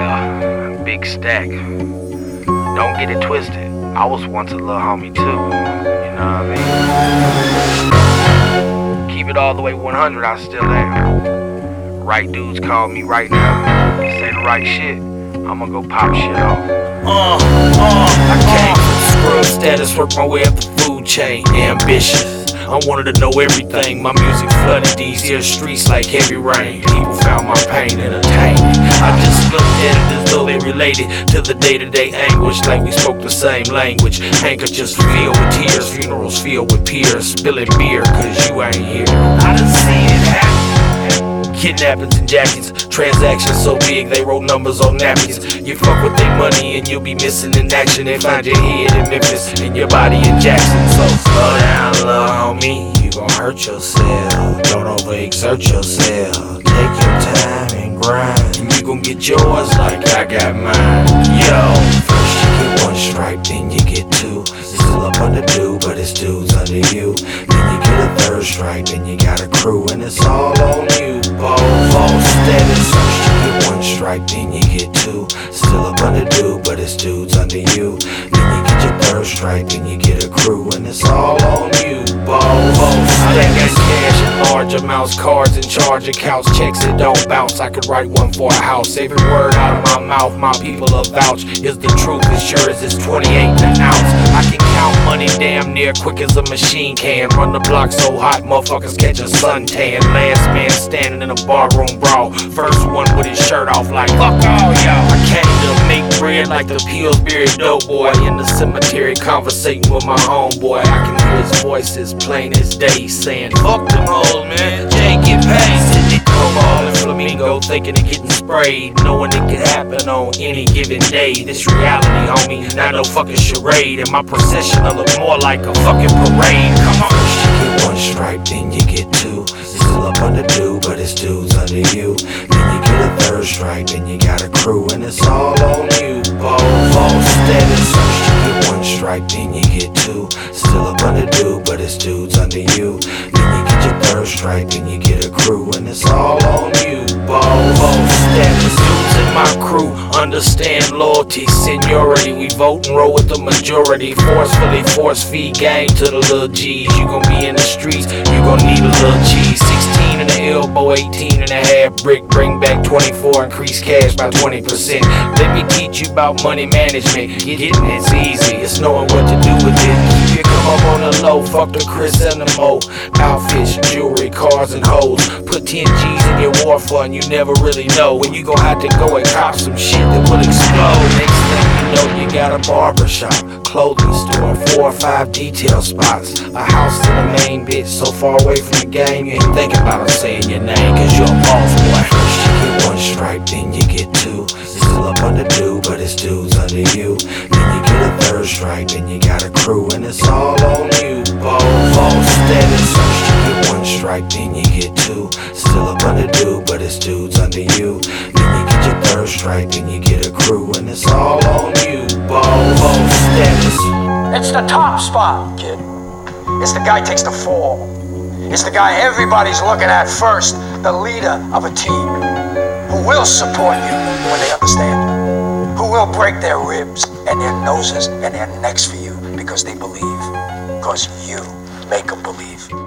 Yeah, big stack. Don't get it twisted. I was once a little homie too. You know what I mean? Keep it all the way 100, I still am. Right dudes call me right now. Say the right shit, I'ma go pop shit off. I came from scrub status, worked my way up the food chain. Ambitious, I wanted to know everything. My music flooded these here streets like heavy rain. People found my pain entertaining. I just looked at it as though they related to the day-to-day anguish, like we spoke the same language. Handkerchiefs filled with tears, funerals filled with peers, spilling beer cause you ain't here. I done seen it happen. Kidnappings and jackets, transactions so big they wrote numbers on napkins. You fuck with their money and you'll be missing in action. They find your head in Memphis and your body in Jackson. So slow down, little homie, you gon' hurt yourself. Don't overexert yourself. Take your time and grind, and you gon' get yours like I got mine. Yo, first you get one stripe, then you get two. It's still up under due, but it's dudes under you. Then you get a third stripe, then you got a crew, and it's all on you. False status, first you get one stripe, then you get two. Still up under due, but it's dudes under you. Then you get your third stripe, then you get a crew, and it's all on you. I done got cash in large amounts, cards and charge accounts, checks that don't bounce. I could write one for a house. Every word out of my mouth, my people will vouch. Is the truth as sure as it's 28 an ounce. I can count money damn near quick as a machine can. Run the block so hot, motherfuckers catch a suntan. Last man standing in a barroom brawl. First one with his shirt off like fuck all y'all. I came to make bread like the Pillsbury Doughboy. In the cemetery conversating with my homeboy. I can hear his voice as plain as day saying fuck them hoes, man, Jay get paid. Sitting at Cobalt and Flamingo thinking of getting sprayed, knowing it could happen on any given day. This reality, homie, not no fucking charade. And my procession'll look more like a fucking parade. Come on. First you get one stripe, then you get two. It's still up under due, but it's dudes under you. Then you get a third stripe, then you got a crew, and it's all on you. False status. First you get one stripe, then you get two. Still up under due, but it's dudes under you. Then you get your third stripe, then you get a crew, and it's all on you. False status. Dudes in my crew understand loyalty, seniority. We vote and roll with the majority. Forcefully force feed gang to the little G's. You gon' be in the streets, you gon' need a little cheese. 16 in the elbow, 18 and a half brick. Bring back 24, increase cash by 20%. Let me teach you about money management. Getting it's easy, it's knowing what to do with it. Keep your come up on the low, fuck the Chris and the Mo. Outfits, jewelry, cars and hoes. Put 10 G's in your war fund, you never really know when you gon' have to go and cop some shit that will explode. Next thing you know, you got a barber shop, clothing store, 4 or 5 detail spots, a house in the main bitch so far away from the game you ain't thinking about saying your name cause you're a boss boy. First you get one stripe, then you get two. It's still up under due, but it's dudes under you. Then you get a third stripe, then you got a crew, and it's all on you. False status. First you get one stripe, then you get two. Still up under due, but it's dudes under you. Then you get your third stripe, then you get a crew, and it's all on you. False status. It's the top spot, kid. It's the guy takes the fall. It's the guy everybody's looking at first, the leader of a team, who will support you when they understand you, who will break their ribs and their noses and their necks for you because they believe, because you make them believe.